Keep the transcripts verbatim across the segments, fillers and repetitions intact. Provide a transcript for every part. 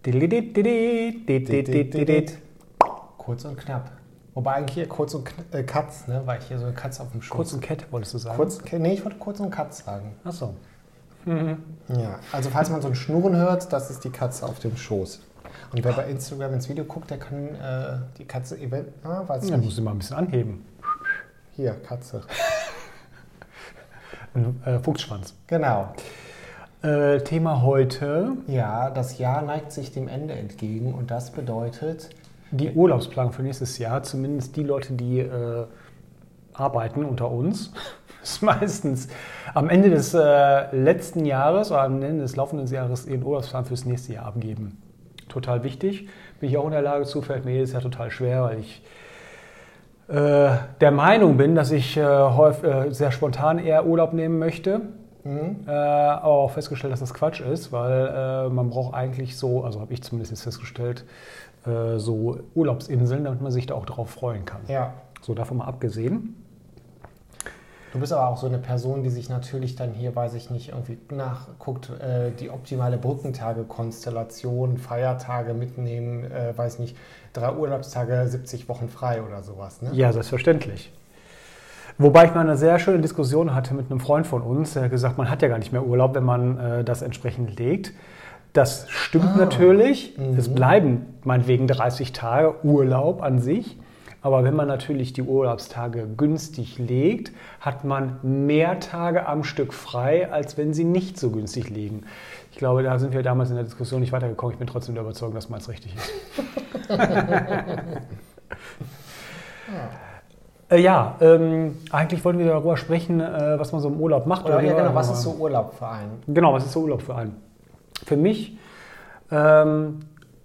Kurz und knapp. Wobei eigentlich hier kurz und Kn- äh, Katz, ne? Weil ich hier so eine Katze auf dem Schoß. Kurz und Cat, wolltest du sagen? Kurz, nee, ich wollte kurz und Katz sagen. Ach so. Mhm. Ja, also falls man so ein Schnurren hört, das ist die Katze auf dem Schoß. Und wer bei Instagram ins Video guckt, der kann äh, die Katze event... Ah, weiß Ja, nicht. muss ich mal ein bisschen anheben. Hier, Katze. Ein äh, Fuchsschwanz. Genau. Äh, Thema heute. Ja, das Jahr neigt sich dem Ende entgegen und das bedeutet... Die Urlaubsplanung für nächstes Jahr, zumindest die Leute, die äh, arbeiten unter uns, ist meistens am Ende des äh, letzten Jahres oder am Ende des laufenden Jahres ihren Urlaubsplan fürs nächste Jahr abgeben. Total wichtig. Bin ich auch in der Lage zu, fällt mir jedes Jahr total schwer, weil ich äh, der Meinung bin, dass ich äh, häufig, äh, sehr spontan eher Urlaub nehmen möchte. Mhm. Äh, aber auch festgestellt, dass das Quatsch ist, weil äh, man braucht eigentlich so, also habe ich zumindest jetzt festgestellt, äh, so Urlaubsinseln, damit man sich da auch drauf freuen kann. Ja. So davon mal abgesehen. Du bist aber auch so eine Person, die sich natürlich dann hier, weiß ich nicht, irgendwie nachguckt, äh, die optimale Brückentage-Konstellation, Feiertage mitnehmen, äh, weiß nicht, drei Urlaubstage, siebzig Wochen frei oder sowas, ne? Ja, selbstverständlich. Wobei ich mal eine sehr schöne Diskussion hatte mit einem Freund von uns, der hat gesagt, man hat ja gar nicht mehr Urlaub, wenn man äh, das entsprechend legt. Das stimmt ah, natürlich. Mhm. Es bleiben meinetwegen dreißig Tage Urlaub an sich. Aber wenn man natürlich die Urlaubstage günstig legt, hat man mehr Tage am Stück frei, als wenn sie nicht so günstig liegen. Ich glaube, da sind wir damals in der Diskussion nicht weitergekommen. Ich bin trotzdem der Überzeugung, dass meins richtig ist. ja, äh, ja ähm, eigentlich wollten wir darüber sprechen, äh, was man so im Urlaub macht. Oder, oder ja, genau, was ist so Urlaub für einen? Genau, was ist so Urlaub für einen? Für mich... Ähm,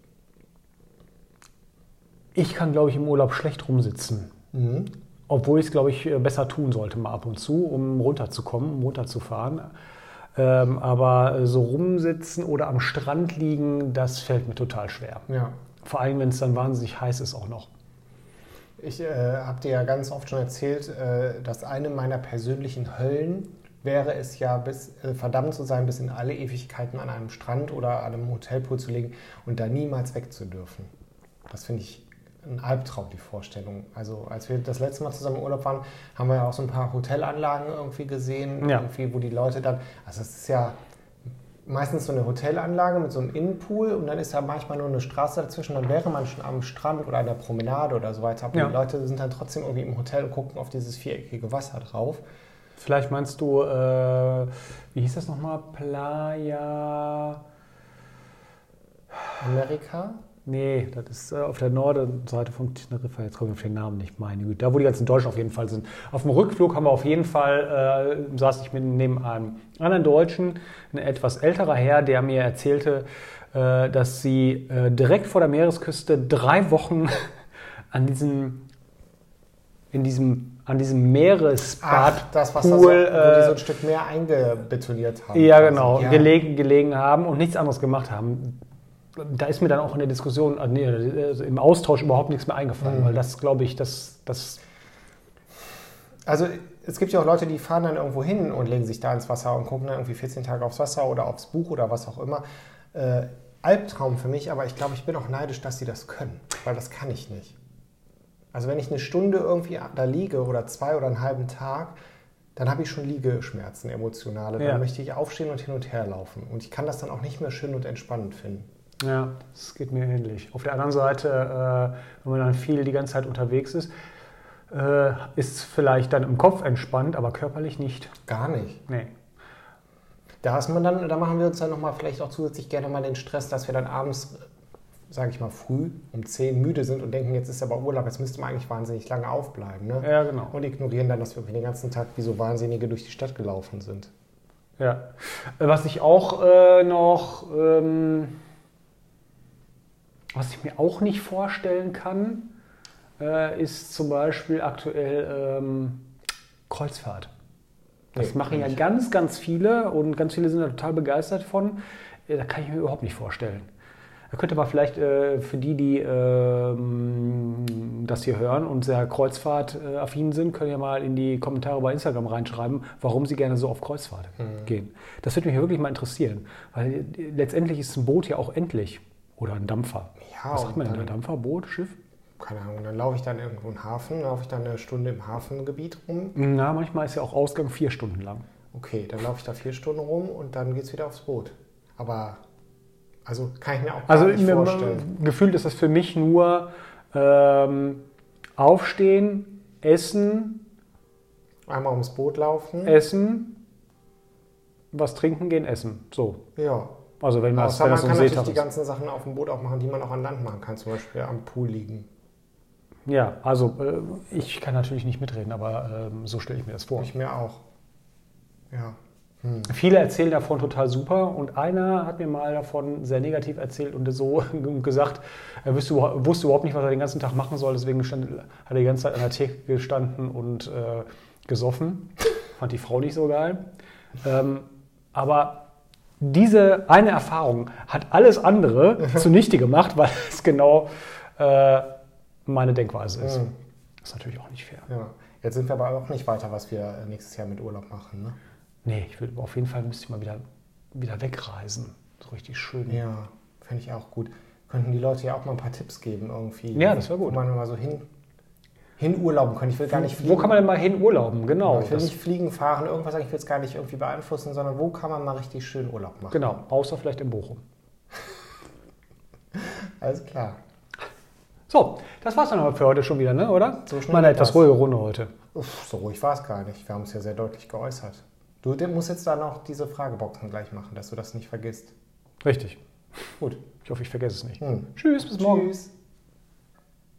Ich kann, glaube ich, im Urlaub schlecht rumsitzen. Mhm. Obwohl ich es, glaube ich, besser tun sollte mal ab und zu, um runterzukommen, um runterzufahren. Ähm, aber so rumsitzen oder am Strand liegen, das fällt mir total schwer. Ja. Vor allem, wenn es dann wahnsinnig heiß ist auch noch. Ich äh, habe dir ja ganz oft schon erzählt, äh, dass eine meiner persönlichen Höllen wäre es ja, bis, äh, verdammt zu sein, bis in alle Ewigkeiten an einem Strand oder an einem Hotelpool zu liegen und da niemals weg zu dürfen. Das finde ich ein Albtraum, die Vorstellung. Also als wir das letzte Mal zusammen im Urlaub waren, haben wir ja auch so ein paar Hotelanlagen irgendwie gesehen, ja. irgendwie, wo die Leute dann, also es ist ja meistens so eine Hotelanlage mit so einem Innenpool und dann ist ja manchmal nur eine Straße dazwischen, dann wäre man schon am Strand oder an der Promenade oder so weiter. Aber ja. die Leute sind dann trotzdem irgendwie im Hotel und gucken auf dieses viereckige Wasser drauf. Vielleicht meinst du, äh, wie hieß das nochmal? Playa... Amerika? Nee, das ist äh, auf der Nordseite von Teneriffa. Jetzt komme ich auf den Namen nicht, meine Güte. Da, wo die ganzen Deutschen auf jeden Fall sind. Auf dem Rückflug haben wir auf jeden Fall, äh, saß ich mit, neben einem anderen Deutschen, ein etwas älterer Herr, der mir erzählte, äh, dass sie äh, direkt vor der Meeresküste drei Wochen an diesem, in diesem, an diesem Meeresbad Ach, das, was da so, Pool, wo die so ein Stück Meer eingebetoniert haben. Ja, genau, ja. Gelegen, gelegen haben und nichts anderes gemacht haben. Da ist mir dann auch in der Diskussion, nee, im Austausch überhaupt nichts mehr eingefallen, mhm. weil das, glaube ich, das, das... Also es gibt ja auch Leute, die fahren dann irgendwo hin und legen sich da ins Wasser und gucken dann irgendwie vierzehn Tage aufs Wasser oder aufs Buch oder was auch immer. Äh, Albtraum für mich, aber ich glaube, ich bin auch neidisch, dass die das können, weil das kann ich nicht. Also wenn ich eine Stunde irgendwie da liege oder zwei oder einen halben Tag, dann habe ich schon Liegeschmerzen, emotionale. Dann ja. möchte ich aufstehen und hin und her laufen. Und ich kann das dann auch nicht mehr schön und entspannend finden. Ja, das geht mir ähnlich. Auf der anderen Seite, äh, wenn man dann viel die ganze Zeit unterwegs ist, äh, ist es vielleicht dann im Kopf entspannt, aber körperlich nicht. Gar nicht. Nee. Da ist man dann, da machen wir uns dann nochmal vielleicht auch zusätzlich gerne mal den Stress, dass wir dann abends, sage ich mal früh, um zehn müde sind und denken, jetzt ist aber Urlaub, jetzt müsste man eigentlich wahnsinnig lange aufbleiben. Ne? Ja, genau. Und ignorieren dann, dass wir den ganzen Tag wie so Wahnsinnige durch die Stadt gelaufen sind. Ja. Was ich auch äh, noch... Ähm Was ich mir auch nicht vorstellen kann, äh, ist zum Beispiel aktuell ähm, Kreuzfahrt. Das nee, machen ja nicht. ganz, ganz viele und ganz viele sind da total begeistert von. Da kann ich mir überhaupt nicht vorstellen. Da könnte man vielleicht äh, für die, die äh, das hier hören und sehr kreuzfahrtaffin sind, können ja mal in die Kommentare bei Instagram reinschreiben, warum sie gerne so auf Kreuzfahrt mhm. gehen. Das würde mich wirklich mal interessieren, weil letztendlich ist ein Boot ja auch endlich. Oder ein Dampfer. Ja, Was sagt man denn da? dann, Dampfer, Boot, Schiff? keine Ahnung, dann laufe ich dann irgendwo im Hafen, laufe ich dann eine Stunde im Hafengebiet rum. Na, manchmal ist ja auch Ausgang vier Stunden lang. Okay, dann laufe ich da vier Stunden rum und dann geht es wieder aufs Boot. Aber, also kann ich mir auch gar Also nicht mir- vorstellen. gefühlt ist das für mich nur ähm, aufstehen, essen, Einmal ums Boot laufen. essen, was trinken gehen, essen. So. Ja. Also wenn, was, Außer wenn man das so kann ein natürlich Seetag die ist. ganzen Sachen auf dem Boot auch machen, die man auch an Land machen kann. Zum Beispiel am Pool liegen. Ja, also äh, ich kann natürlich nicht mitreden, aber ähm, so stelle ich mir das vor. Ich mir auch. Ja. Hm. Viele erzählen davon total super und einer hat mir mal davon sehr negativ erzählt und so gesagt, er wusste, überhaupt- wusste überhaupt nicht, was er den ganzen Tag machen soll, deswegen stand, hat er die ganze Zeit an der Theke gestanden und äh, gesoffen. Fand die Frau nicht so geil. Ähm, aber diese eine Erfahrung hat alles andere zunichte gemacht, weil es genau äh, meine Denkweise ist. Hm. Das ist natürlich auch nicht fair. Ja. Jetzt sind wir aber auch nicht weiter, was wir nächstes Jahr mit Urlaub machen. Ne? Nee, ich will auf jeden Fall müsste ich mal wieder, wieder wegreisen. So richtig schön. Ja, fände ich auch gut. Könnten die Leute ja auch mal ein paar Tipps geben irgendwie. Ja, das wäre gut. Wo man mal so hin, hin urlauben kann. Ich will gar nicht fliegen. Wo kann man denn mal hin urlauben? Genau. Ich will das, nicht fliegen, fahren, irgendwas sagen. Ich will es gar nicht irgendwie beeinflussen, sondern wo kann man mal richtig schön Urlaub machen? genau, außer vielleicht in Bochum. Alles klar. So, das war's dann aber für heute schon wieder, ne? Oder? So schnell Mal eine geht etwas das. ruhige Runde heute. Uff, so ruhig war es gar nicht. Wir haben uns ja sehr deutlich geäußert. Du du musst jetzt dann auch diese Frageboxen gleich machen, dass du das nicht vergisst. Richtig. Gut. Ich hoffe, ich vergesse es nicht. Hm. Tschüss, bis morgen. Tschüss.